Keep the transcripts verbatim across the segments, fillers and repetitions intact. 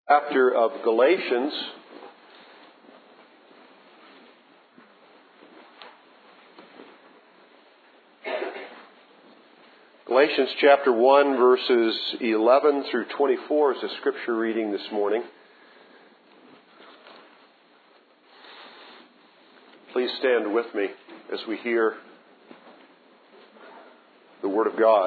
Chapter of Galatians. Galatians chapter one, verses eleven through twenty-four is the scripture reading this morning. Please stand with me as we hear the Word of God.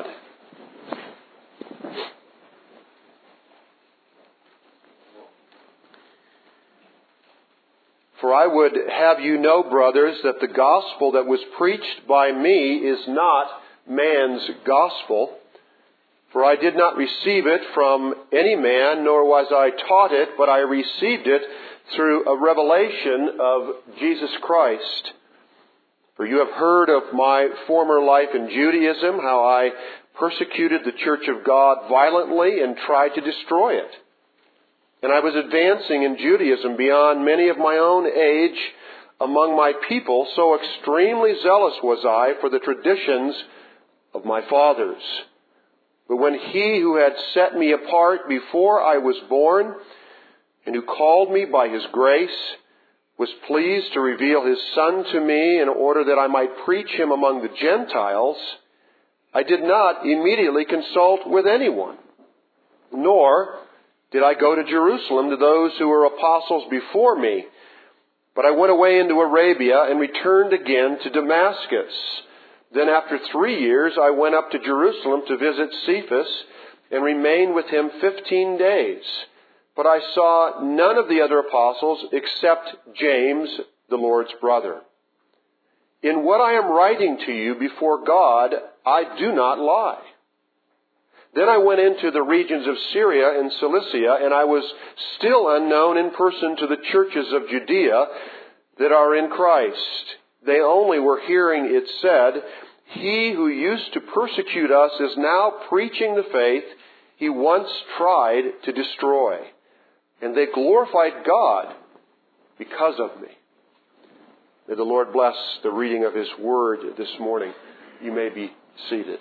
For I would have you know, brothers, that the gospel that was preached by me is not man's gospel. For I did not receive it from any man, nor was I taught it, but I received it through a revelation of Jesus Christ. For you have heard of my former life in Judaism, how I persecuted the church of God violently and tried to destroy it. And I was advancing in Judaism beyond many of my own age among my people, so extremely zealous was I for the traditions of my fathers. But when he who had set me apart before I was born, and who called me by his grace, was pleased to reveal his Son to me in order that I might preach him among the Gentiles, I did not immediately consult with anyone, nor did I go to Jerusalem to those who were apostles before me, but I went away into Arabia and returned again to Damascus. Then after three years I went up to Jerusalem to visit Cephas and remained with him fifteen days. But I saw none of the other apostles except James, the Lord's brother. In what I am writing to you before God, I do not lie. Then I went into the regions of Syria and Cilicia, and I was still unknown in person to the churches of Judea that are in Christ. They only were hearing it said, "He who used to persecute us is now preaching the faith he once tried to destroy." And they glorified God because of me. May the Lord bless the reading of His Word this morning. You may be seated.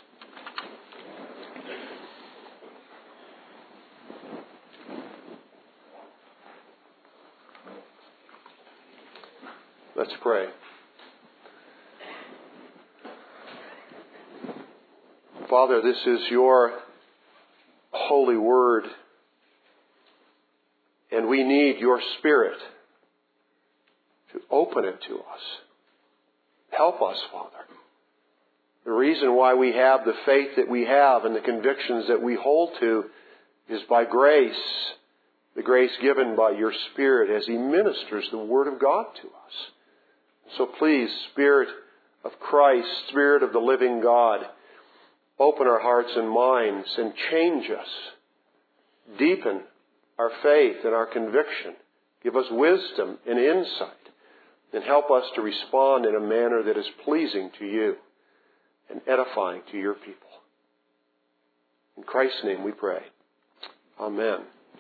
Let's pray. Father, this is your holy word, and we need your Spirit to open it to us. Help us, Father. The reason why we have the faith that we have and the convictions that we hold to is by grace, the grace given by your Spirit as He ministers the Word of God to us. So please, Spirit of Christ, Spirit of the living God, open our hearts and minds and change us. Deepen our faith and our conviction. Give us wisdom and insight. And help us to respond in a manner that is pleasing to you and edifying to your people. In Christ's name we pray. Amen.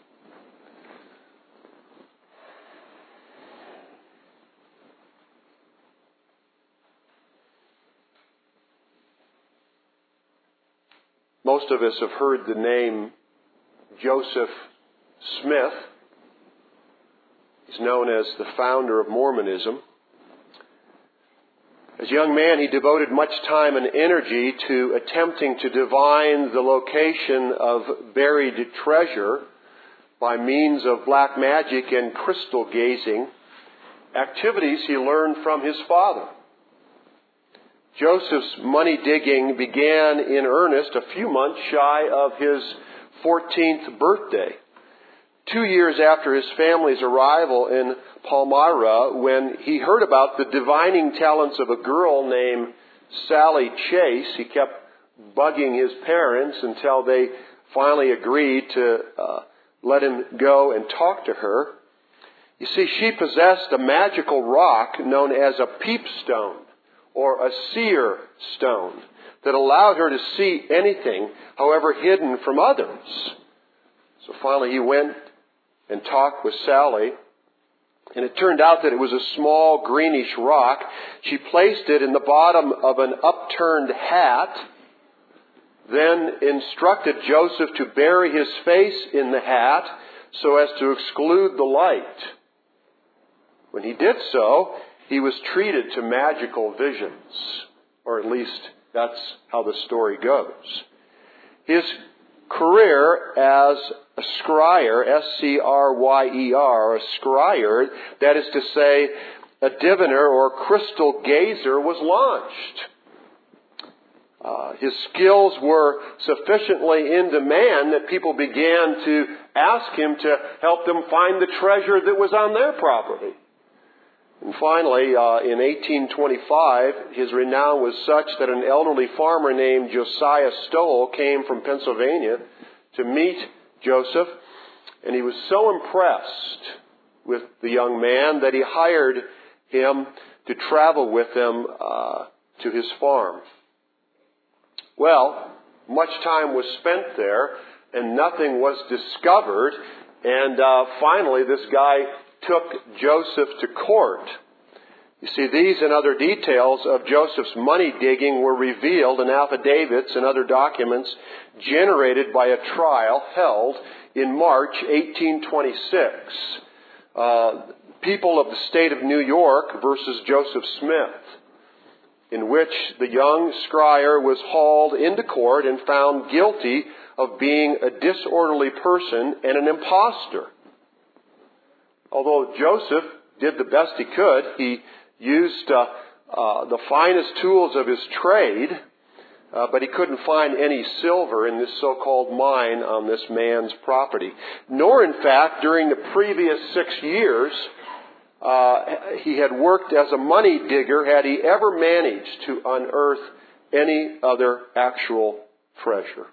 Most of us have heard the name Joseph Smith. He's known as the founder of Mormonism. As a young man, he devoted much time and energy to attempting to divine the location of buried treasure by means of black magic and crystal gazing, activities he learned from his father. Joseph's money digging began in earnest a few months shy of his fourteenth birthday. Two years after his family's arrival in Palmyra, when he heard about the divining talents of a girl named Sally Chase, he kept bugging his parents until they finally agreed to uh, let him go and talk to her. You see, she possessed a magical rock known as a peep stone, or a seer stone, that allowed her to see anything, however hidden from others. So finally he went and talked with Sally, and it turned out that it was a small greenish rock. She placed it in the bottom of an upturned hat, then instructed Joseph to bury his face in the hat so as to exclude the light. When he did so, he was treated to magical visions, or at least that's how the story goes. His career as a scryer, S C R Y E R, a scryer, that is to say, a diviner or crystal gazer, was launched. Uh, his skills were sufficiently in demand that people began to ask him to help them find the treasure that was on their property. And finally, uh, in eighteen twenty-five, his renown was such that an elderly farmer named Josiah Stowell came from Pennsylvania to meet Joseph, and he was so impressed with the young man that he hired him to travel with him uh, to his farm. Well, much time was spent there, and nothing was discovered, and uh, finally this guy took Joseph to court. You see, these and other details of Joseph's money digging were revealed in affidavits and other documents generated by a trial held in March eighteen twenty-six. Uh, people of the state of New York versus Joseph Smith, in which the young scryer was hauled into court and found guilty of being a disorderly person and an impostor. Although Joseph did the best he could, he used uh, uh, the finest tools of his trade, uh, but he couldn't find any silver in this so-called mine on this man's property. Nor, in fact, during the previous six years, uh, he had worked as a money digger, had he ever managed to unearth any other actual treasure.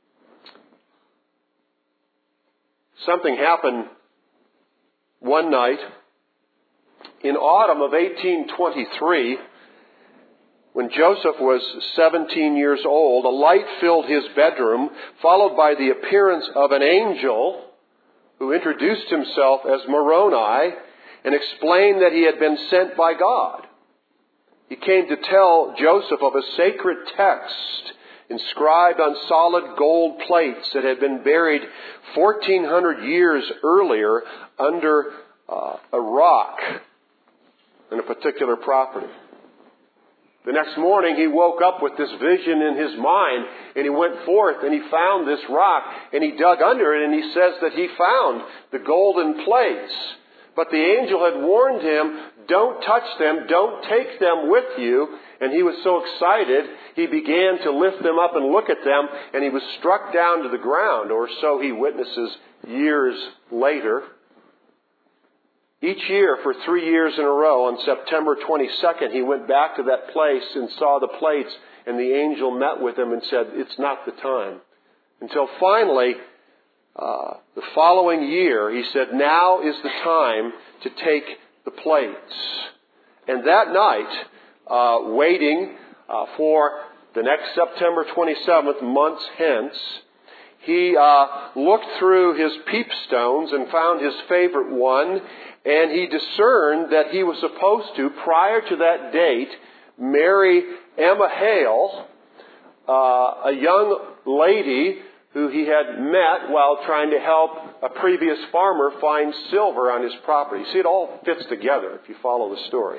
Something happened one night in autumn of eighteen twenty-three, when Joseph was seventeen years old. A light filled his bedroom, followed by the appearance of an angel who introduced himself as Moroni and explained that he had been sent by God. He came to tell Joseph of a sacred text inscribed on solid gold plates that had been buried fourteen hundred years earlier under uh, a rock in a particular property. The next morning he woke up with this vision in his mind, and he went forth and he found this rock and he dug under it, and he says that he found the golden plates. But the angel had warned him, don't touch them, don't take them with you. And he was so excited, he began to lift them up and look at them, and he was struck down to the ground, or so he witnesses years later. Each year for three years in a row, on September twenty-second, he went back to that place and saw the plates, and the angel met with him and said, it's not the time. Until finally, uh, the following year, he said, now is the time to take the plates. And that night, uh, waiting uh, for the next September twenty-seventh, months hence, he uh, looked through his peepstones and found his favorite one, and he discerned that he was supposed to, prior to that date, marry Emma Hale, uh, a young lady who he had met while trying to help a previous farmer find silver on his property. See, it all fits together if you follow the story.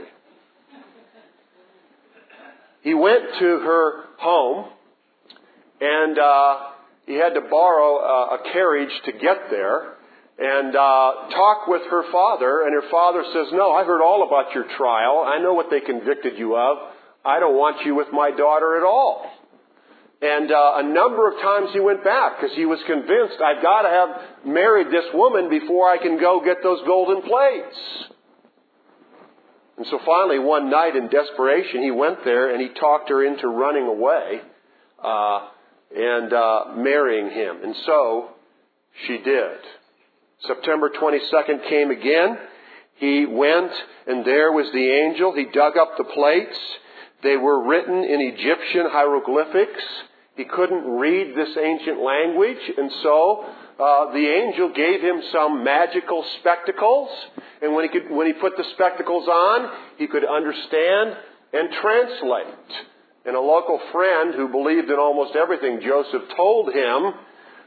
He went to her home, and uh, he had to borrow uh, a carriage to get there, and uh, talk with her father. And her father says, no, I heard all about your trial. I know what they convicted you of. I don't want you with my daughter at all. And uh, a number of times he went back because he was convinced, I've got to have married this woman before I can go get those golden plates. And so finally, one night in desperation, he went there and he talked her into running away uh, and uh, marrying him. And so she did. September twenty-second came again. He went, and there was the angel. He dug up the plates. They were written in Egyptian hieroglyphics. He couldn't read this ancient language, and so uh, the angel gave him some magical spectacles. And when he could, when he put the spectacles on, he could understand and translate. And a local friend who believed in almost everything Joseph told him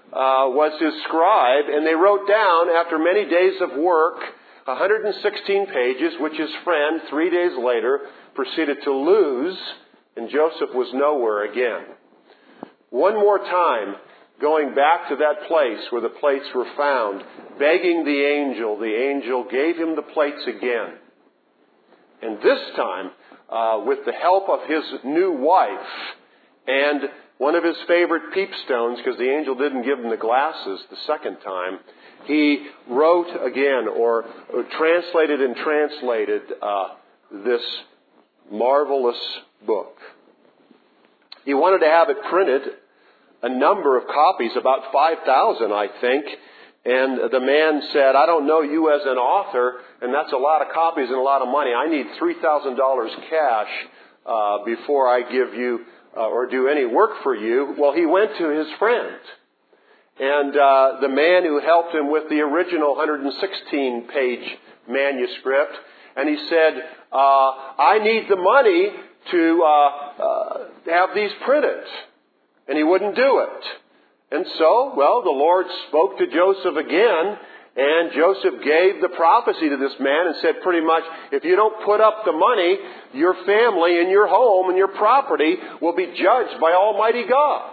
uh, was his scribe, and they wrote down, after many days of work, one hundred sixteen pages, which his friend, three days later, proceeded to lose, and Joseph was nowhere again. One more time, going back to that place where the plates were found, begging the angel, the angel gave him the plates again. And this time, uh, with the help of his new wife and one of his favorite peepstones, because the angel didn't give him the glasses the second time, he wrote again, or, or translated and translated uh, this marvelous book. He wanted to have it printed, a number of copies, about five thousand, I think. And the man said, I don't know you as an author, and that's a lot of copies and a lot of money. I need three thousand dollars cash uh, before I give you uh, or do any work for you. Well, he went to his friend. And uh, the man who helped him with the original one hundred sixteen page manuscript, and he said, uh, I need the money to uh, uh, have these printed. And he wouldn't do it. And so, well, the Lord spoke to Joseph again, and Joseph gave the prophecy to this man and said pretty much, if you don't put up the money, your family and your home and your property will be judged by Almighty God.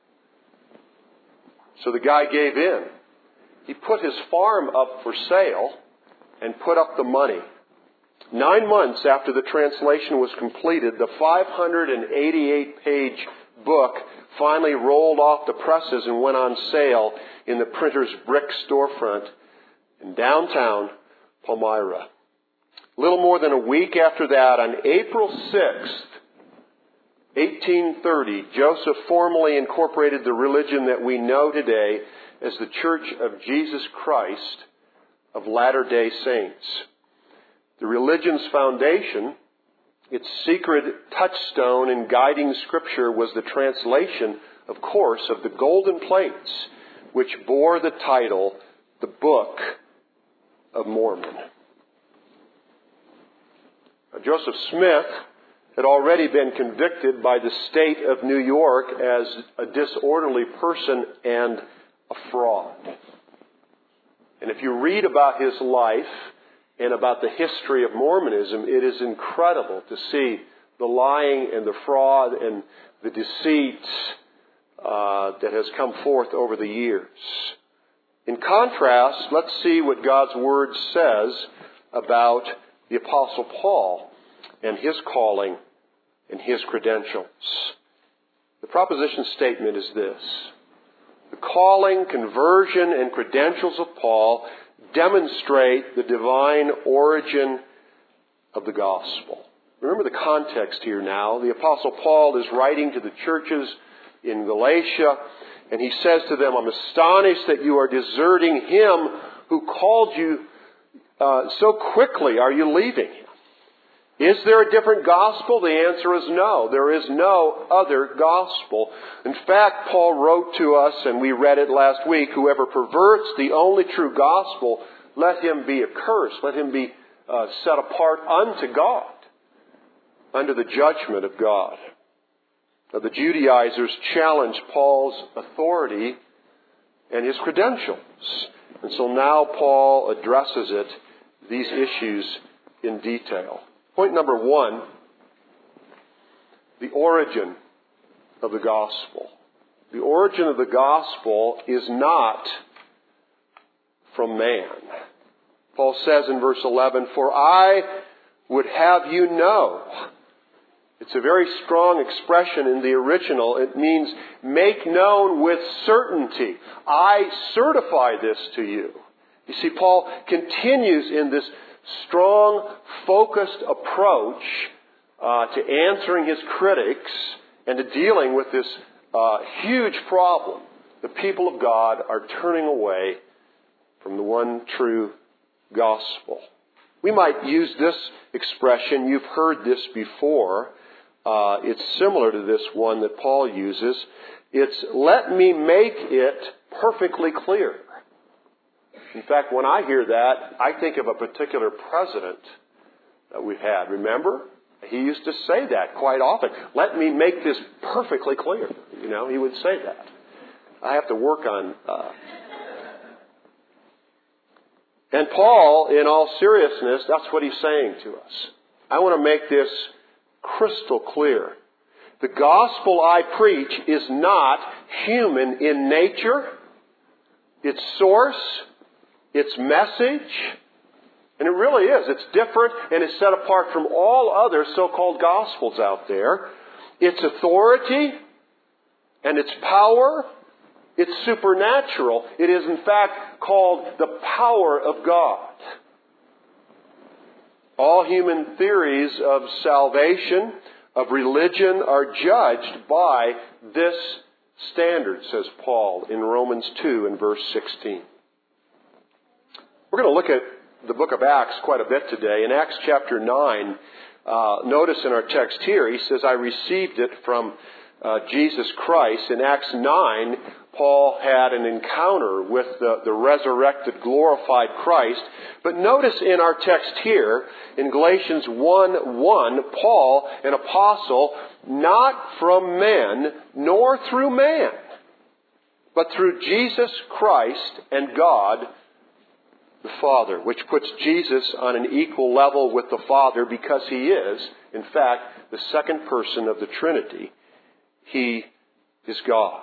So the guy gave in. He put his farm up for sale and put up the money. Nine months after the translation was completed, the five hundred eighty-eight page book finally rolled off the presses and went on sale in the printer's brick storefront in downtown Palmyra. A little more than a week after that, on April sixth, eighteen thirty, Joseph formally incorporated the religion that we know today as the Church of Jesus Christ of Latter-day Saints. The religion's foundation, its secret touchstone and guiding scripture, was the translation, of course, of the golden plates, which bore the title, The Book of Mormon. Now, Joseph Smith had already been convicted by the state of New York as a disorderly person and a fraud. And if you read about his life and about the history of Mormonism, it is incredible to see the lying and the fraud and the deceit uh, that has come forth over the years. In contrast, let's see what God's Word says about the Apostle Paul and his calling and his credentials. The proposition statement is this: the calling, conversion, and credentials of Paul demonstrate the divine origin of the gospel. Remember the context here now. The Apostle Paul is writing to the churches in Galatia, and he says to them, I'm astonished that you are deserting him who called you uh, so quickly. Are you leaving him? Is there a different gospel? The answer is no. There is no other gospel. In fact, Paul wrote to us, and we read it last week, whoever perverts the only true gospel, let him be accursed. Let him be uh, set apart unto God, under the judgment of God. Now, the Judaizers challenged Paul's authority and his credentials. And so now Paul addresses it, these issues, in detail. Point number one, the origin of the gospel. The origin of the gospel is not from man. Paul says in verse eleven, for I would have you know. It's a very strong expression in the original. It means make known with certainty. I certify this to you. You see, Paul continues in this strong, focused approach uh, to answering his critics and to dealing with this uh, huge problem. The people of God are turning away from the one true gospel. We might use this expression. You've heard this before. Uh, it's similar to this one that Paul uses. It's, let me make it perfectly clear. In fact, when I hear that, I think of a particular president that we've had. Remember? He used to say that quite often. Let me make this perfectly clear. You know, he would say that. I have to work on... Uh... And Paul, in all seriousness, that's what he's saying to us. I want to make this crystal clear. The gospel I preach is not human in nature, its source, its message. And it really is. It's different and is set apart from all other so-called gospels out there. Its authority and its power, it's supernatural. It is in fact called the power of God. All human theories of salvation, of religion, are judged by this standard, says Paul in Romans two and verse sixteen. We're going to look at the book of Acts quite a bit today. In Acts chapter nine, uh, notice in our text here, he says, I received it from uh, Jesus Christ. In Acts nine, Paul had an encounter with the, the resurrected, glorified Christ. But notice in our text here, in Galatians one one, Paul, an apostle, not from men, nor through man, but through Jesus Christ and God the Father, which puts Jesus on an equal level with the Father because he is, in fact, the second person of the Trinity. He is God.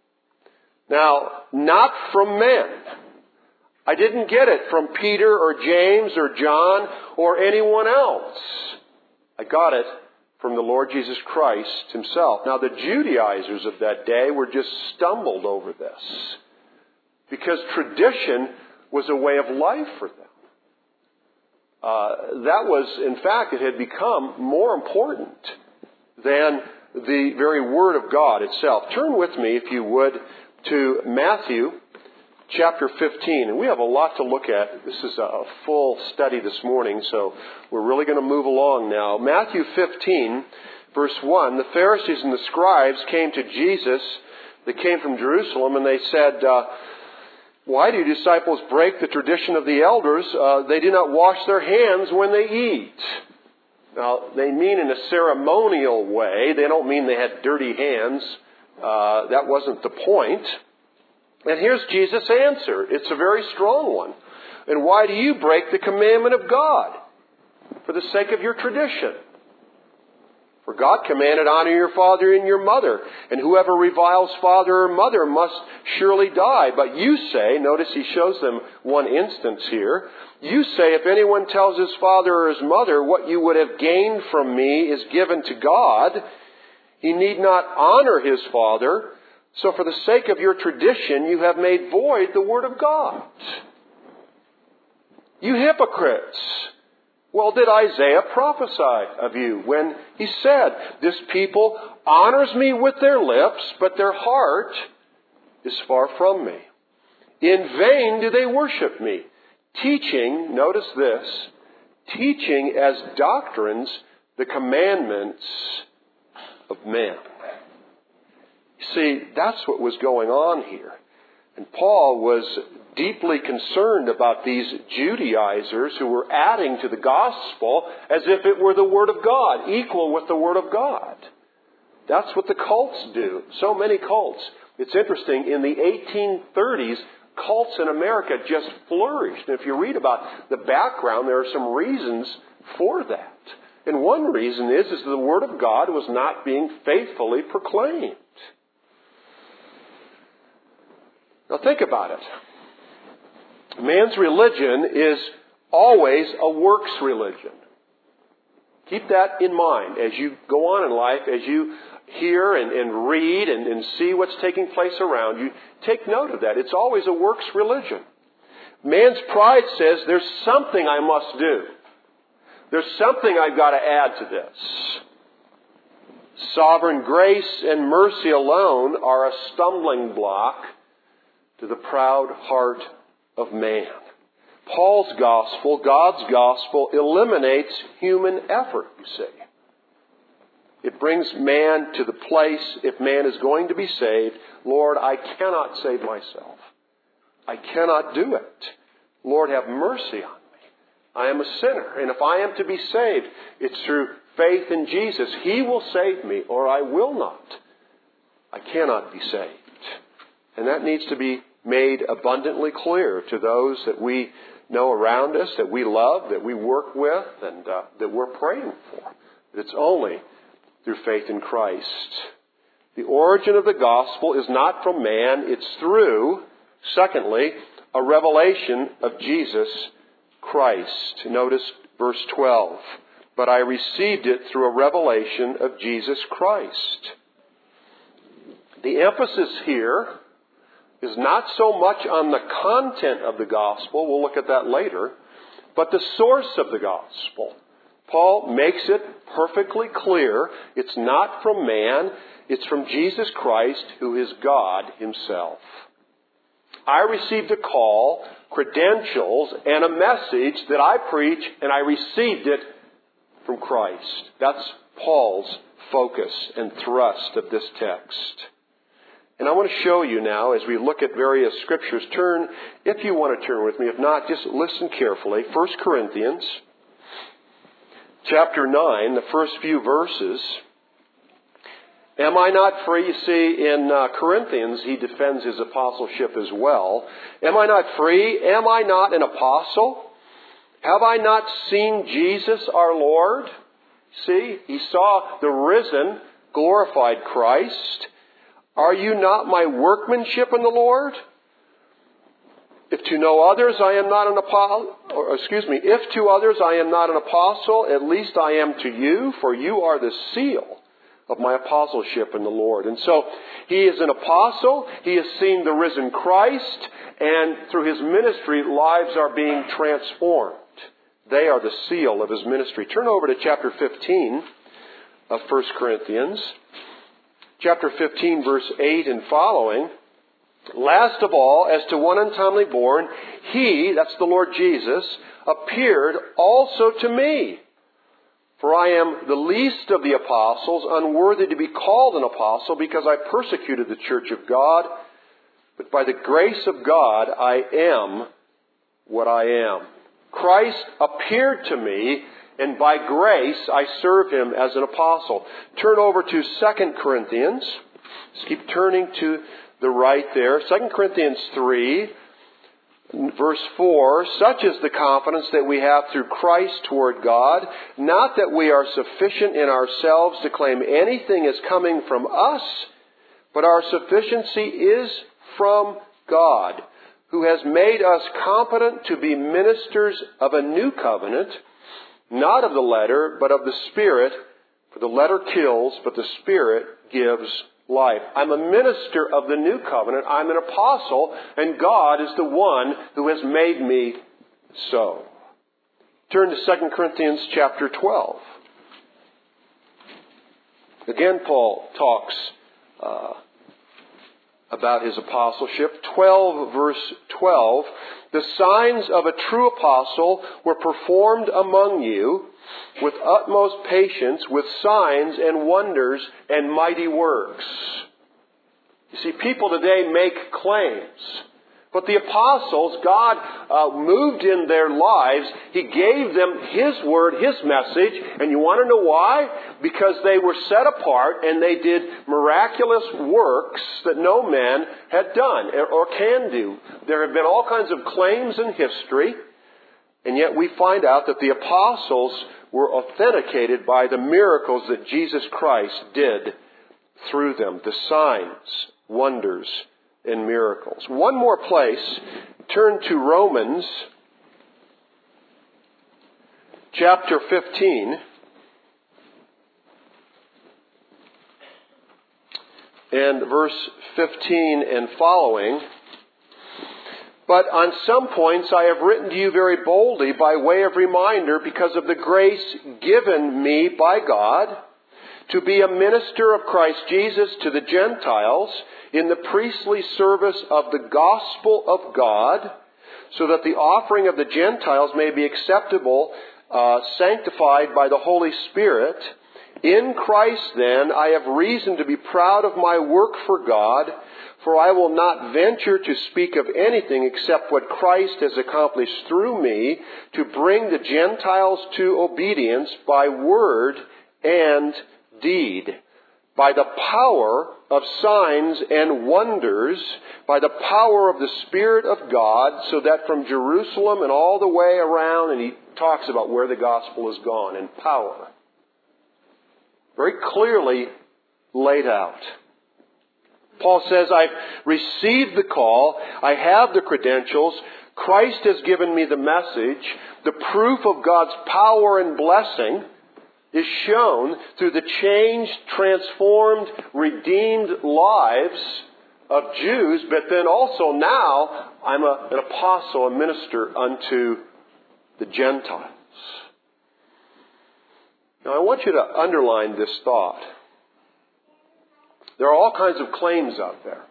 Now, not from men. I didn't get it from Peter or James or John or anyone else. I got it from the Lord Jesus Christ himself. Now, the Judaizers of that day were just stumbled over this because tradition was a way of life for them. Uh, that was, in fact, it had become more important than the very Word of God itself. Turn with me, if you would, to Matthew chapter fifteen. And we have a lot to look at. This is a full study this morning, so we're really going to move along now. Matthew fifteen, verse one, the Pharisees and the scribes came to Jesus. They came from Jerusalem, and they said, uh, why do your disciples break the tradition of the elders? Uh, they do not wash their hands when they eat. Now, they mean in a ceremonial way. They don't mean they had dirty hands. Uh, that wasn't the point. And here's Jesus' answer. It's a very strong one. And why do you break the commandment of God? For the sake of your tradition. For God commanded, honor your father and your mother. And whoever reviles father or mother must surely die. But you say, notice he shows them one instance here. You say, if anyone tells his father or his mother, what you would have gained from me is given to God, he need not honor his father. So for the sake of your tradition, you have made void the word of God. You hypocrites! Well, did Isaiah prophesy of you when he said, this people honors me with their lips, but their heart is far from me. In vain do they worship me, teaching, notice this, teaching as doctrines the commandments of men. See, that's what was going on here. And Paul was deeply concerned about these Judaizers who were adding to the gospel as if it were the Word of God, equal with the Word of God. That's what the cults do. So many cults. It's interesting, in the eighteen thirties, cults in America just flourished. And if you read about the background, there are some reasons for that. And one reason is, is the Word of God was not being faithfully proclaimed. Now think about it. Man's religion is always a works religion. Keep that in mind as you go on in life, as you hear and, and read and, and see what's taking place around you. Take note of that. It's always a works religion. Man's pride says there's something I must do. There's something I've got to add to this. Sovereign grace and mercy alone are a stumbling block to the proud heart of man. Paul's gospel, God's gospel, eliminates human effort, you see. It brings man to the place, if man is going to be saved, Lord, I cannot save myself. I cannot do it. Lord, have mercy on me. I am a sinner, and if I am to be saved, it's through faith in Jesus. He will save me, or I will not. I cannot be saved. And that needs to be made abundantly clear to those that we know around us, that we love, that we work with, and uh, that we're praying for. It's only through faith in Christ. The origin of the gospel is not from man, it's through, secondly, a revelation of Jesus Christ. Notice verse twelve. But I received it through a revelation of Jesus Christ. The emphasis here is not so much on the content of the gospel, we'll look at that later, but the source of the gospel. Paul makes it perfectly clear it's not from man, it's from Jesus Christ, who is God himself. I received a call, credentials, and a message that I preach, and I received it from Christ. That's Paul's focus and thrust of this text. And I want to show you now, as we look at various scriptures, turn, if you want to turn with me, if not, just listen carefully. First Corinthians, chapter nine, the first few verses. Am I not free? You see, in uh, Corinthians, he defends his apostleship as well. Am I not free? Am I not an apostle? Have I not seen Jesus our Lord? See, he saw the risen, glorified Christ. Are you not my workmanship in the Lord? If to no others I am not an apostle, or excuse me, if to others I am not an apostle, at least I am to you, for you are the seal of my apostleship in the Lord. And so he is an apostle, he has seen the risen Christ, and through his ministry, lives are being transformed. They are the seal of his ministry. Turn over to chapter fifteen of First Corinthians. Chapter fifteen, verse eight and following. Last of all, as to one untimely born, he, that's the Lord Jesus, appeared also to me. For I am the least of the apostles, unworthy to be called an apostle, because I persecuted the church of God. But by the grace of God, I am what I am. Christ appeared to me, and by grace I serve him as an apostle. Turn over to Second Corinthians. Just keep turning to the right there. Second Corinthians three, verse four. Such is the confidence that we have through Christ toward God, not that we are sufficient in ourselves to claim anything as coming from us, but our sufficiency is from God, who has made us competent to be ministers of a new covenant, not of the letter, but of the Spirit. For the letter kills, but the Spirit gives life. I'm a minister of the new covenant. I'm an apostle, and God is the one who has made me so. Turn to Second Corinthians chapter twelve. Again, Paul talks uh, about his apostleship. twelve, verse twelve. The signs of a true apostle were performed among you with utmost patience, with signs and wonders and mighty works. You see, people today make claims. But the apostles, God uh, moved in their lives. He gave them His word, His message. And you want to know why? Because they were set apart and they did miraculous works that no man had done or can do. There have been all kinds of claims in history. And yet we find out that the apostles were authenticated by the miracles that Jesus Christ did through them. The signs, wonders, and miracles. One more place. Turn to Romans chapter fifteen. And verse fifteen and following. But on some points I have written to you very boldly by way of reminder, because of the grace given me by God to be a minister of Christ Jesus to the Gentiles in the priestly service of the gospel of God, so that the offering of the Gentiles may be acceptable, uh, sanctified by the Holy Spirit. In Christ, then, I have reason to be proud of my work for God, for I will not venture to speak of anything except what Christ has accomplished through me to bring the Gentiles to obedience by word and deed. by the power of signs and wonders, by the power of the Spirit of God, so that from Jerusalem and all the way around, and he talks about where the gospel has gone in power. Very clearly laid out. Paul says, I've received the call, I have the credentials, Christ has given me the message, the proof of God's power and blessing is shown through the changed, transformed, redeemed lives of Jews, but then also now I'm a, an apostle, a minister unto the Gentiles. Now I want you to underline this thought. There are all kinds of claims out there.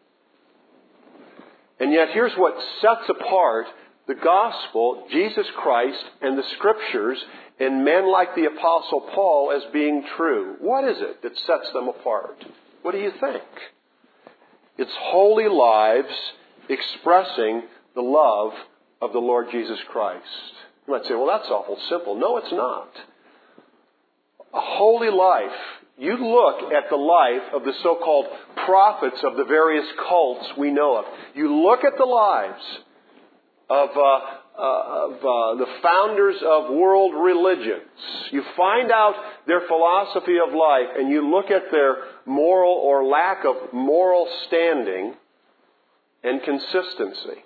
And yet here's what sets apart the gospel, Jesus Christ, and the Scriptures, and men like the Apostle Paul as being true. What is it that sets them apart? What do you think? It's holy lives expressing the love of the Lord Jesus Christ. You might say, well, that's awful simple. No, it's not. A holy life. You look at the life of the so-called prophets of the various cults we know of. You look at the lives of, uh, uh, of uh, the founders of world religions. You find out their philosophy of life, and you look at their moral or lack of moral standing and consistency.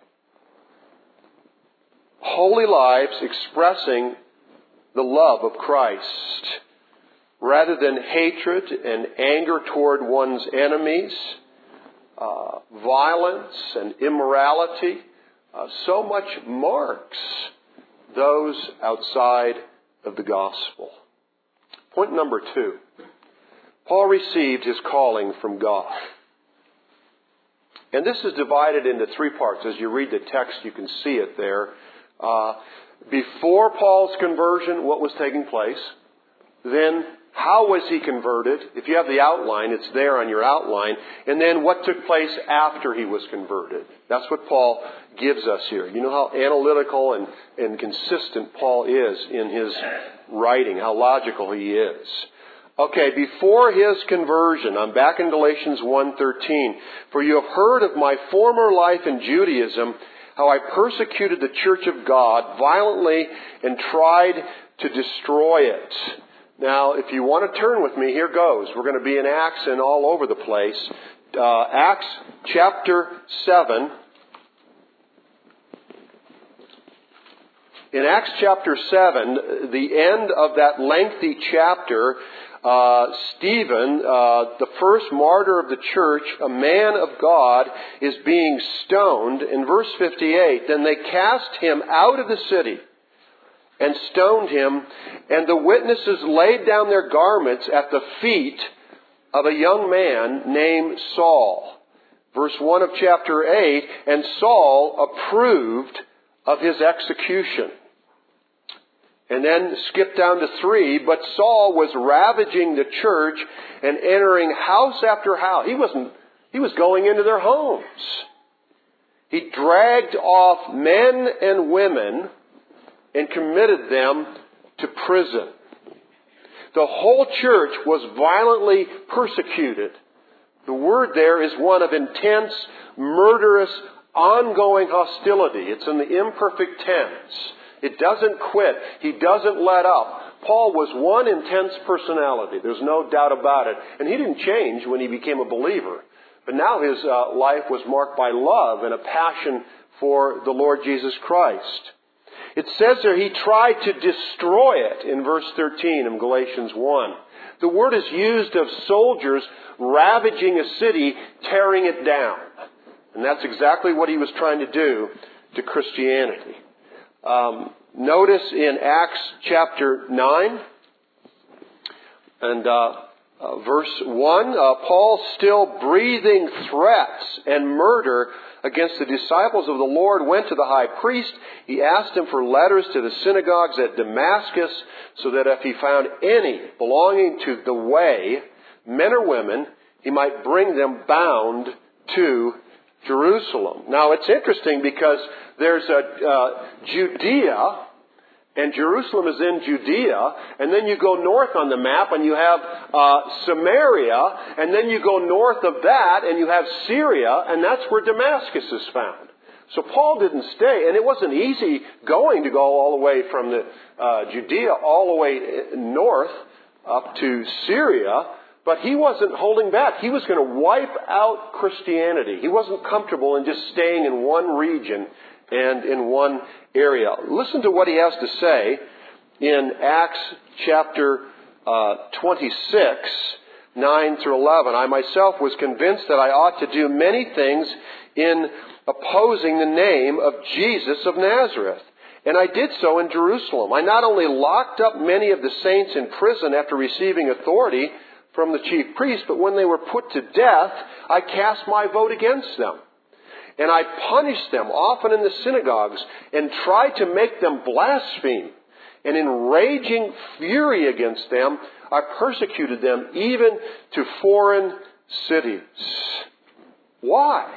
Holy lives expressing the love of Christ, rather than hatred and anger toward one's enemies, uh, violence and immorality, uh, so much marks those outside of the gospel. Point number two. Paul received his calling from God. And this is divided into three parts. As you read the text, you can see it there. Uh, before Paul's conversion, what was taking place? Then, how was he converted? If you have the outline, it's there on your outline. And then what took place after he was converted? That's what Paul gives us here. You know how analytical and, and consistent Paul is in his writing, how logical he is. Okay, before his conversion, I'm back in Galatians one thirteen. For you have heard of my former life in Judaism, how I persecuted the church of God violently and tried to destroy it. Now, if you want to turn with me, here goes. We're going to be in Acts and all over the place. Uh, Acts chapter seven. In Acts chapter seven, the end of that lengthy chapter, uh, Stephen, uh, the first martyr of the church, a man of God, is being stoned. In verse fifty-eight, then they cast him out of the city and stoned him, and the witnesses laid down their garments at the feet of a young man named Saul. Verse one of chapter eight, and Saul approved of his execution. And then skip down to three, but Saul was ravaging the church and entering house after house. He wasn't, he was going into their homes. He dragged off men and women and committed them to prison. The whole church was violently persecuted. The word there is one of intense, murderous, ongoing hostility. It's in the imperfect tense. It doesn't quit. He doesn't let up. Paul was one intense personality. There's no doubt about it. And he didn't change when he became a believer. But now his uh, life was marked by love and a passion for the Lord Jesus Christ. It says there he tried to destroy it in verse thirteen of Galatians one. The word is used of soldiers ravaging a city, tearing it down. And that's exactly what he was trying to do to Christianity. Um, notice in Acts chapter nine and uh, uh, verse one, uh, Paul still breathing threats and murder against the disciples of the Lord, went to the high priest. He asked him for letters to the synagogues at Damascus, so that if he found any belonging to the way, men or women, he might bring them bound to Jerusalem. Now, it's interesting because there's a uh, Judea and Jerusalem is in Judea, and then you go north on the map and you have uh, Samaria, and then you go north of that and you have Syria, and that's where Damascus is found. So Paul didn't stay, and it wasn't easy going to go all the way from the uh, Judea all the way north up to Syria, but he wasn't holding back. He was going to wipe out Christianity. He wasn't comfortable in just staying in one region and in one area. Listen to what he has to say in Acts chapter uh, twenty-six, nine through eleven. I myself was convinced that I ought to do many things in opposing the name of Jesus of Nazareth. And I did so in Jerusalem. I not only locked up many of the saints in prison after receiving authority from the chief priests, but when they were put to death, I cast my vote against them. And I punished them, often in the synagogues, and tried to make them blaspheme. And in raging fury against them, I persecuted them even to foreign cities. Why?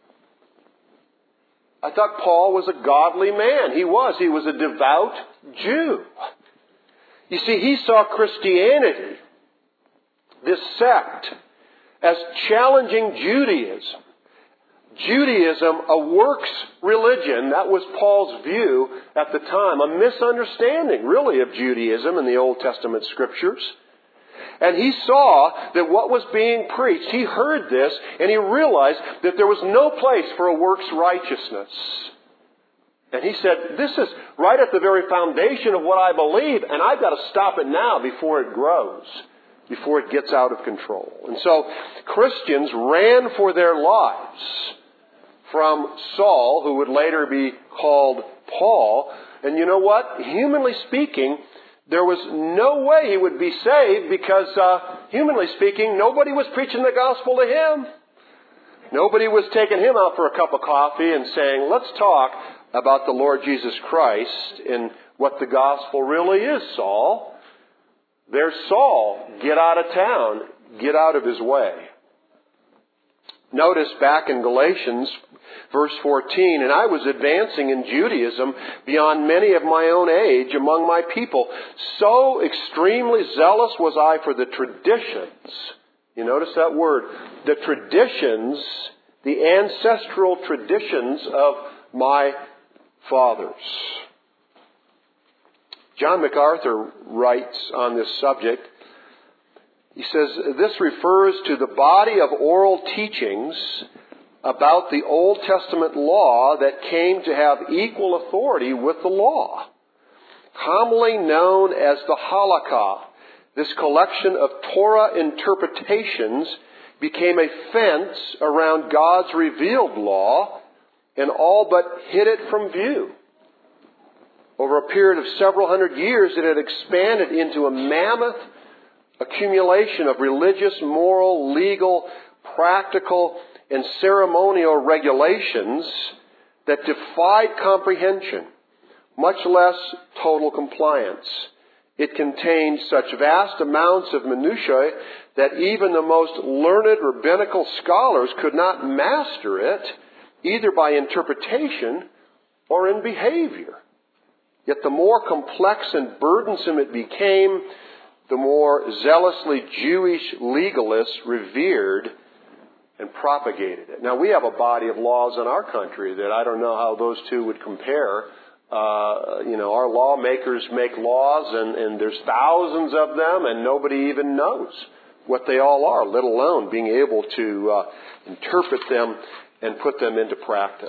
I thought Paul was a godly man. He was. He was a devout Jew. You see, he saw Christianity, this sect, as challenging Judaism. Judaism, a works religion, that was Paul's view at the time. A misunderstanding, really, of Judaism in the Old Testament Scriptures. And he saw that what was being preached, he heard this, and he realized that there was no place for a works righteousness. And he said, this is right at the very foundation of what I believe, and I've got to stop it now before it grows, before it gets out of control. And so Christians ran for their lives from Saul, who would later be called Paul. And you know what? Humanly speaking, there was no way he would be saved because, uh, humanly speaking, nobody was preaching the gospel to him. Nobody was taking him out for a cup of coffee and saying, let's talk about the Lord Jesus Christ and what the gospel really is, Saul. There's Saul. Get out of town. Get out of his way. Notice back in Galatians, verse fourteen, and I was advancing in Judaism beyond many of my own age among my people. So extremely zealous was I for the traditions. You notice that word. The traditions, the ancestral traditions of my fathers. John MacArthur writes on this subject. He says, this refers to the body of oral teachings about the Old Testament law that came to have equal authority with the law. Commonly known as the Halakha, this collection of Torah interpretations became a fence around God's revealed law and all but hid it from view. Over a period of several hundred years, it had expanded into a mammoth accumulation of religious, moral, legal, practical, and ceremonial regulations that defied comprehension, much less total compliance. It contained such vast amounts of minutiae that even the most learned rabbinical scholars could not master it, either by interpretation or in behavior. Yet the more complex and burdensome it became, the more zealously Jewish legalists revered and propagated it. Now, we have a body of laws in our country that I don't know how those two would compare. Uh, you know, our lawmakers make laws, and, and there's thousands of them, and nobody even knows what they all are, let alone being able to uh, interpret them and put them into practice.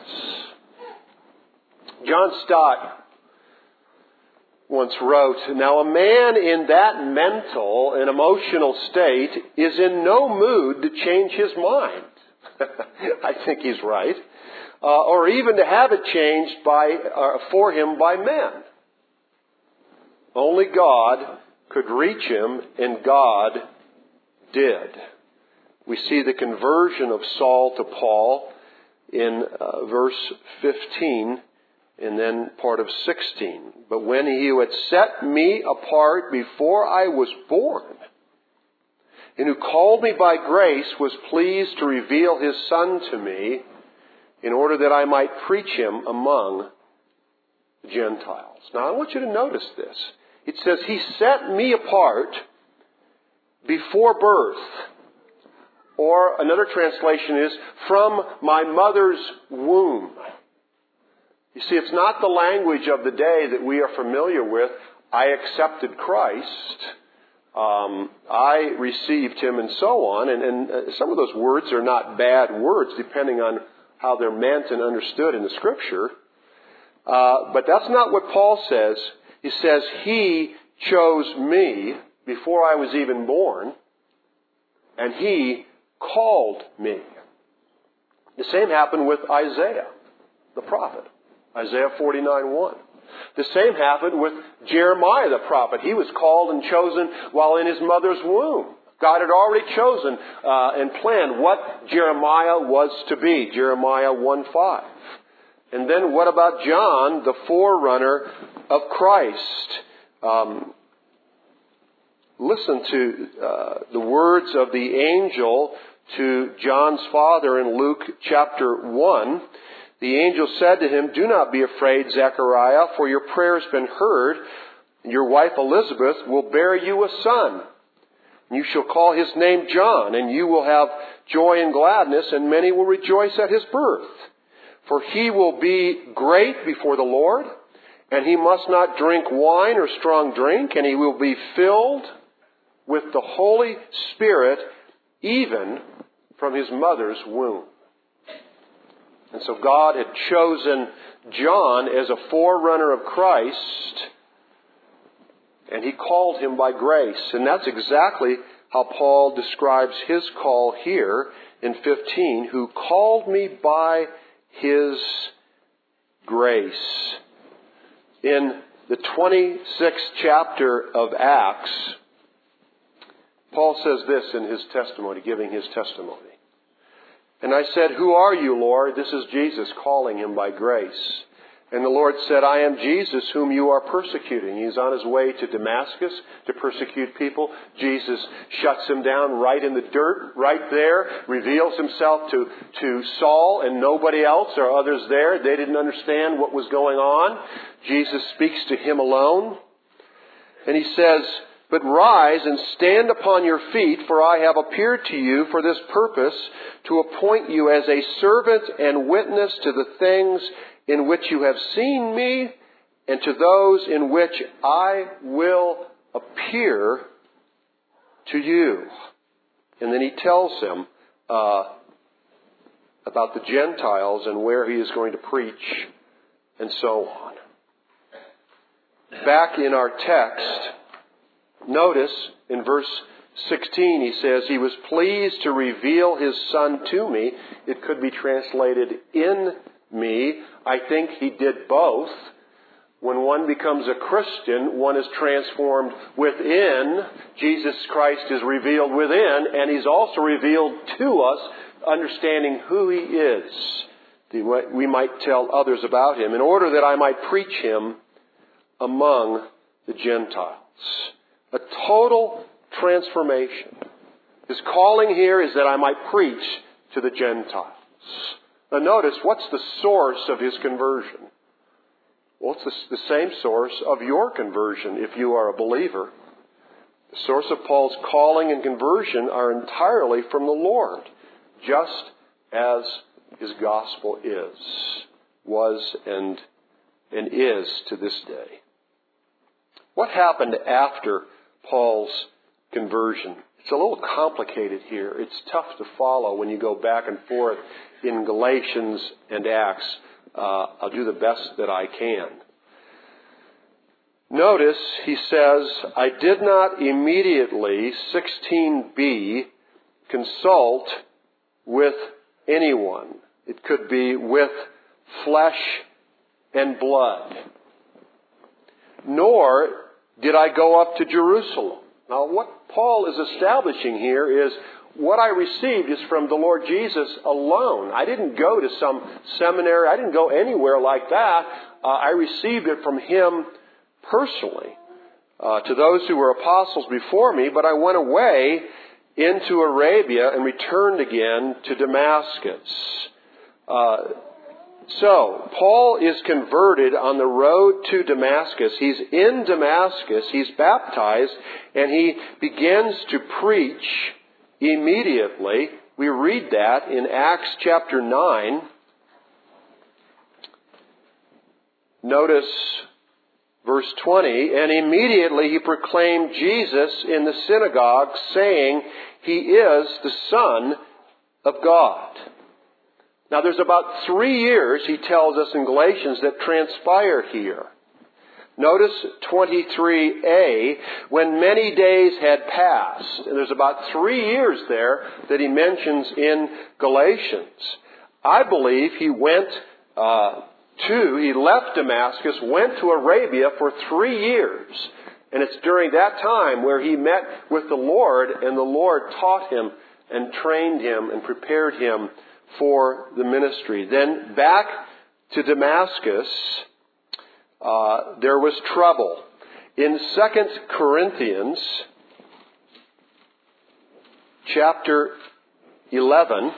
John Stott once wrote, now a man in that mental and emotional state is in no mood to change his mind. I think he's right. Uh, or even to have it changed by uh, for him by men. Only God could reach him, and God did. We see the conversion of Saul to Paul in uh, verse fifteen. And then part of sixteen. But when he who had set me apart before I was born, and who called me by grace, was pleased to reveal his Son to me, in order that I might preach him among the Gentiles. Now, I want you to notice this. It says, He set me apart before birth. Or another translation is, from my mother's womb. You see, it's not the language of the day that we are familiar with. I accepted Christ. Um, I received Him, and so on. And, and uh, some of those words are not bad words, depending on how they're meant and understood in the Scripture. Uh, but that's not what Paul says. He says, He chose me before I was even born, and He called me. The same happened with Isaiah, the prophet. Isaiah forty-nine one. The same happened with Jeremiah the prophet. He was called and chosen while in his mother's womb. God had already chosen uh, and planned what Jeremiah was to be. Jeremiah one five. And then what about John, the forerunner of Christ? Um, listen to uh, the words of the angel to John's father in Luke chapter one. The angel said to him, "Do not be afraid, Zechariah, for your prayer has been heard. Your wife Elizabeth will bear you a son. You shall call his name John, and you will have joy and gladness, and many will rejoice at his birth. For he will be great before the Lord, and he must not drink wine or strong drink, and he will be filled with the Holy Spirit, even from his mother's womb." And so God had chosen John as a forerunner of Christ, and He called him by grace. And that's exactly how Paul describes his call here in fifteen, who called me by His grace. In the twenty-sixth chapter of Acts, Paul says this in his testimony, giving his testimony. "And I said, 'Who are you, Lord?' This is Jesus calling him by grace. And the Lord said, 'I am Jesus whom you are persecuting.'" He's on his way to Damascus to persecute people. Jesus shuts him down right in the dirt, right there, reveals himself to, to Saul and nobody else or others there. They didn't understand what was going on. Jesus speaks to him alone. And He says, "But rise and stand upon your feet, for I have appeared to you for this purpose, to appoint you as a servant and witness to the things in which you have seen me, and to those in which I will appear to you." And then he tells him uh, about the Gentiles and where he is going to preach, and so on. Back in our text, notice in verse sixteen, he says, "He was pleased to reveal His Son to me." It could be translated in me. I think He did both. When one becomes a Christian, one is transformed within. Jesus Christ is revealed within, and He's also revealed to us, understanding who He is. We might tell others about Him, in order that I might preach Him among the Gentiles. A total transformation. His calling here is that I might preach to the Gentiles. Now notice, what's the source of his conversion? Well, it's the, the same source of your conversion if you are a believer. The source of Paul's calling and conversion are entirely from the Lord, just as his gospel is, was, and, and is to this day. What happened after Paul's conversion? It's a little complicated here. It's tough to follow when you go back and forth in Galatians and Acts. Uh, I'll do the best that I can. Notice he says, "I did not immediately," sixteen b, "consult with anyone." It could be with flesh and blood. "Nor did I go up to Jerusalem." Now, what Paul is establishing here is what I received is from the Lord Jesus alone. I didn't go to some seminary. I didn't go anywhere like that. Uh, I received it from Him personally. Uh, to those who were apostles before me, but I went away into Arabia and returned again to Damascus. Uh, So, Paul is converted on the road to Damascus. He's in Damascus, he's baptized, and he begins to preach immediately. We read that in Acts chapter nine. Notice verse twenty, and immediately he proclaimed Jesus in the synagogue, saying, He is the Son of God. Now there's about three years, he tells us in Galatians, that transpire here. Notice twenty-three a, when many days had passed. And there's about three years there that he mentions in Galatians. I believe he went uh, to, he left Damascus, went to Arabia for three years. And it's during that time where he met with the Lord, and the Lord taught him and trained him and prepared him for the ministry. Then back to Damascus, uh, there was trouble. In Second Corinthians chapter eleven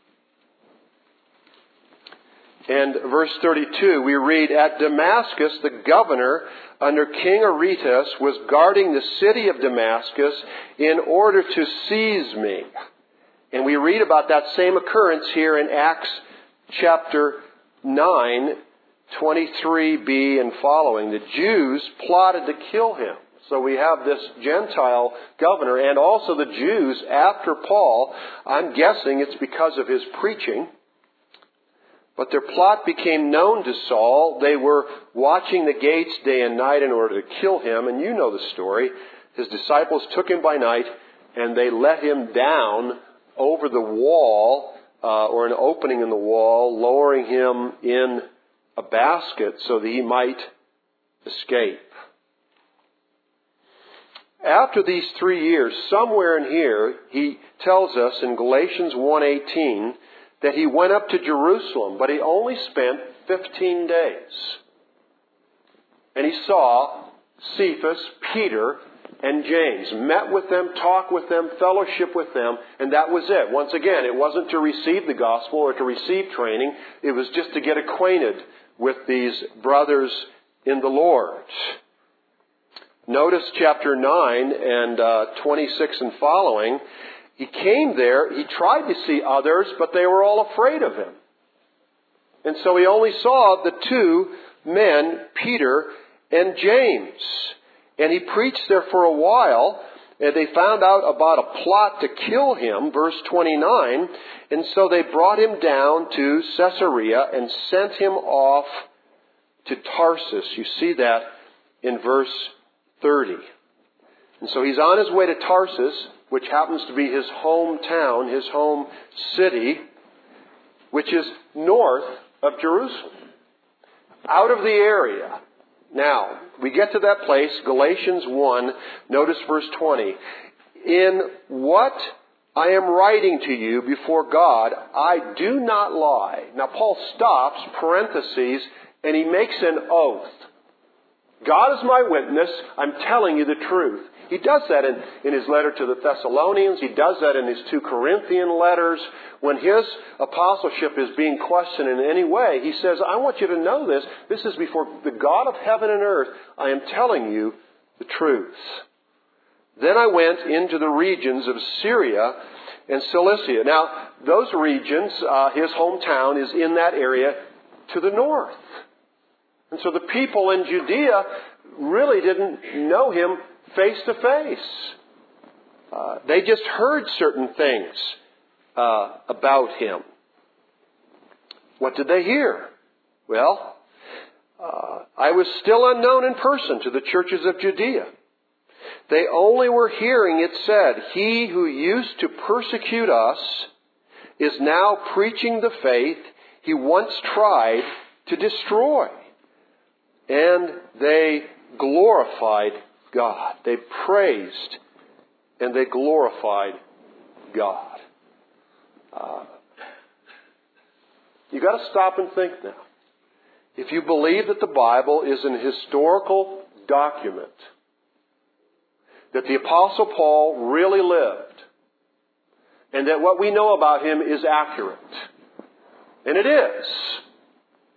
and verse thirty-two, we read, At Damascus the governor under King Aretas was guarding the city of Damascus in order to seize me. And we read about that same occurrence here in Acts chapter nine, twenty-three b and following. The Jews plotted to kill him. So we have this Gentile governor and also the Jews after Paul. I'm guessing it's because of his preaching. But their plot became known to Saul. They were watching the gates day and night in order to kill him. And you know the story. His disciples took him by night and they let him down over the wall, uh, or an opening in the wall, lowering him in a basket so that he might escape. After these three years, somewhere in here, he tells us in Galatians one eighteen that he went up to Jerusalem, but he only spent fifteen days. And he saw Cephas, Peter, and James, met with them, talked with them, fellowship with them, and that was it. Once again, it wasn't to receive the gospel or to receive training. It was just to get acquainted with these brothers in the Lord. Notice chapter nine and uh, twenty-six and following. He came there, he tried to see others, but they were all afraid of him. And so he only saw the two men, Peter and James. And he preached there for a while, and they found out about a plot to kill him, verse twenty-nine, and so they brought him down to Caesarea and sent him off to Tarsus. You see that in verse thirty. And so he's on his way to Tarsus, which happens to be his hometown, his home city, which is north of Jerusalem, out of the area. Now, we get to that place, Galatians one, notice verse twenty. In what I am writing to you before God, I do not lie. Now, Paul stops, parentheses, and he makes an oath. God is my witness, I'm telling you the truth. He does that in, in his letter to the Thessalonians. He does that in his two Corinthian letters. When his apostleship is being questioned in any way, he says, I want you to know this. This is before the God of heaven and earth. I am telling you the truth. Then I went into the regions of Syria and Cilicia. Now, those regions, uh, his hometown is in that area to the north. And so the people in Judea really didn't know him face to face. Uh, they just heard certain things uh, about him. What did they hear? Well, uh, I was still unknown in person to the churches of Judea. They only were hearing it said, He who used to persecute us is now preaching the faith he once tried to destroy. And they glorified God. They praised and they glorified God. Uh, you've got to stop and think now. If you believe that the Bible is an historical document, that the Apostle Paul really lived, and that what we know about him is accurate, and it is,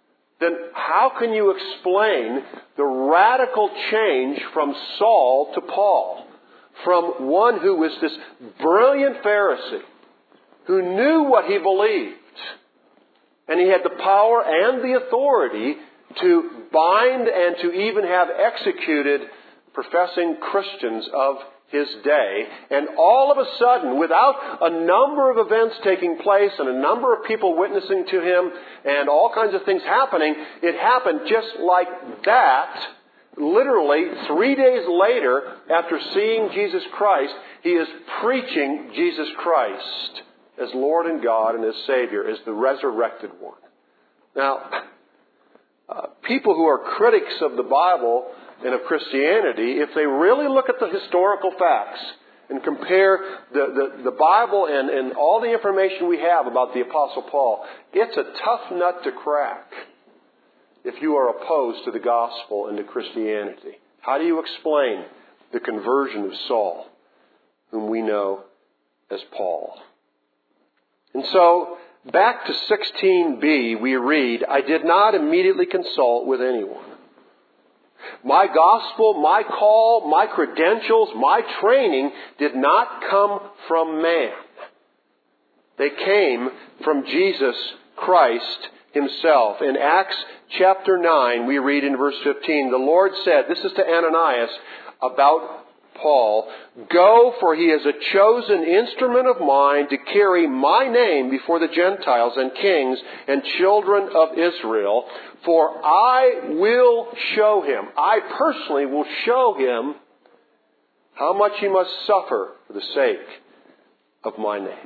then how can you explain the radical change from Saul to Paul? From one who was this brilliant Pharisee, who knew what he believed, and he had the power and the authority to bind and to even have executed professing Christians of his day. And all of a sudden, without a number of events taking place and a number of people witnessing to him and all kinds of things happening, it happened just like that. Literally, three days later, after seeing Jesus Christ, he is preaching Jesus Christ as Lord and God and as Savior, as the resurrected one. Now, uh, people who are critics of the Bible and of Christianity, if they really look at the historical facts and compare the, the, the Bible and, and all the information we have about the Apostle Paul, it's a tough nut to crack if you are opposed to the gospel and to Christianity. How do you explain the conversion of Saul, whom we know as Paul? And so, back to sixteen b, we read, I did not immediately consult with anyone. My gospel, my call, my credentials, my training did not come from man. They came from Jesus Christ Himself. In Acts chapter nine, we read in verse fifteen, the Lord said, this is to Ananias about Paul, go, for he is a chosen instrument of mine to carry my name before the Gentiles and kings and children of Israel. For I will show him, I personally will show him how much he must suffer for the sake of my name.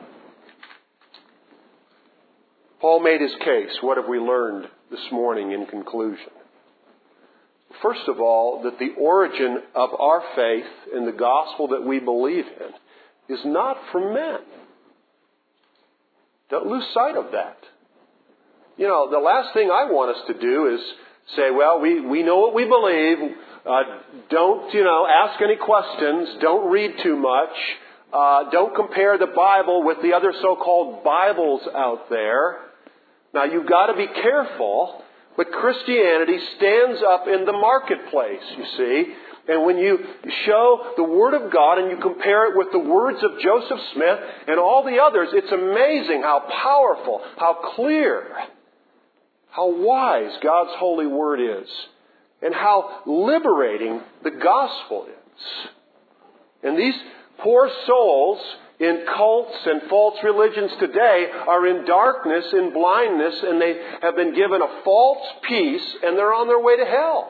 Paul made his case. What have we learned this morning in conclusion? First of all, that the origin of our faith in the gospel that we believe in is not from men. Don't lose sight of that. You know, the last thing I want us to do is say, well, we, we know what we believe. Uh, don't, you know, ask any questions. Don't read too much. Uh, don't compare the Bible with the other so-called Bibles out there. Now, you've got to be careful. But Christianity stands up in the marketplace, you see. And when you show the Word of God and you compare it with the words of Joseph Smith and all the others, it's amazing how powerful, how clear, how wise God's holy Word is, and how liberating the gospel is. And these poor souls in cults and false religions today are in darkness, in blindness, and they have been given a false peace, and they're on their way to hell.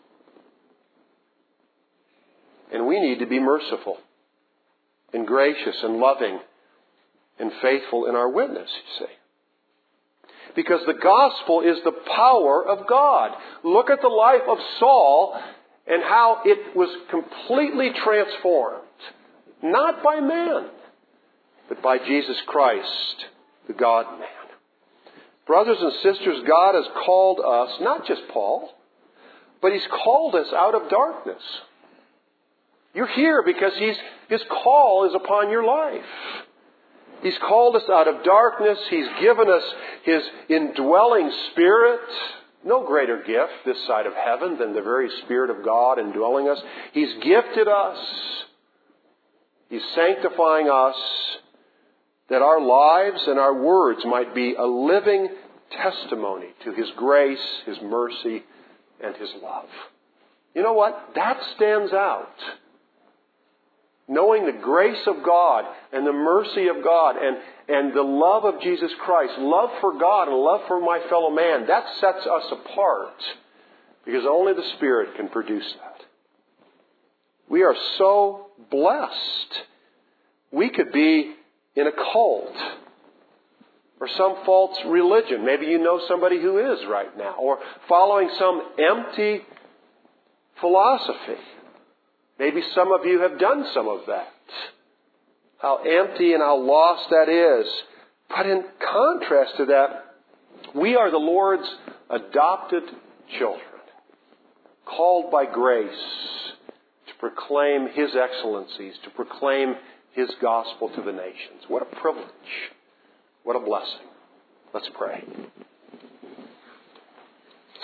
And we need to be merciful and gracious and loving and faithful in our witness, you see. Because the gospel is the power of God. Look at the life of Saul and how it was completely transformed. Not by man, but by Jesus Christ, the God-man. Brothers and sisters, God has called us, not just Paul, but He's called us out of darkness. You're here because He's, His call is upon your life. He's called us out of darkness. He's given us His indwelling Spirit. No greater gift this side of heaven than the very Spirit of God indwelling us. He's gifted us. He's sanctifying us, that our lives and our words might be a living testimony to His grace, His mercy, and His love. You know what? That stands out. Knowing the grace of God and the mercy of God and, and the love of Jesus Christ, love for God and love for my fellow man, that sets us apart because only the Spirit can produce that. We are so blessed. We could be in a cult or some false religion. Maybe you know somebody who is right now, or following some empty philosophy. Maybe some of you have done some of that. How empty and how lost that is. But in contrast to that, we are the Lord's adopted children, called by grace to proclaim His excellencies, to proclaim His gospel to the nations. What a privilege. What a blessing. Let's pray.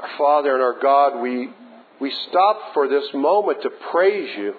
Our Father and our God, we, we stop for this moment to praise you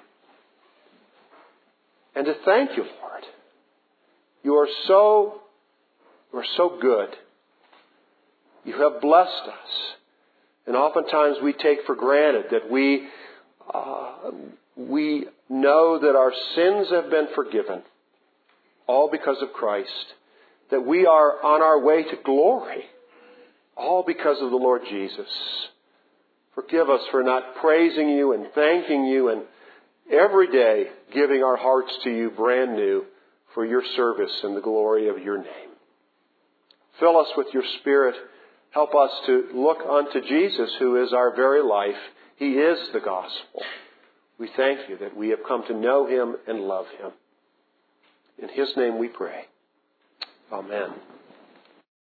and to thank you, Lord. You are so, you are so good. You have blessed us. And oftentimes we take for granted that we, uh, we know that our sins have been forgiven, all because of Christ. That we are on our way to glory, all because of the Lord Jesus. Forgive us for not praising you and thanking you and every day giving our hearts to you brand new for your service and the glory of your name. Fill us with your Spirit. Help us to look unto Jesus, who is our very life. He is the gospel. We thank you that we have come to know him and love him. In his name we pray. Amen.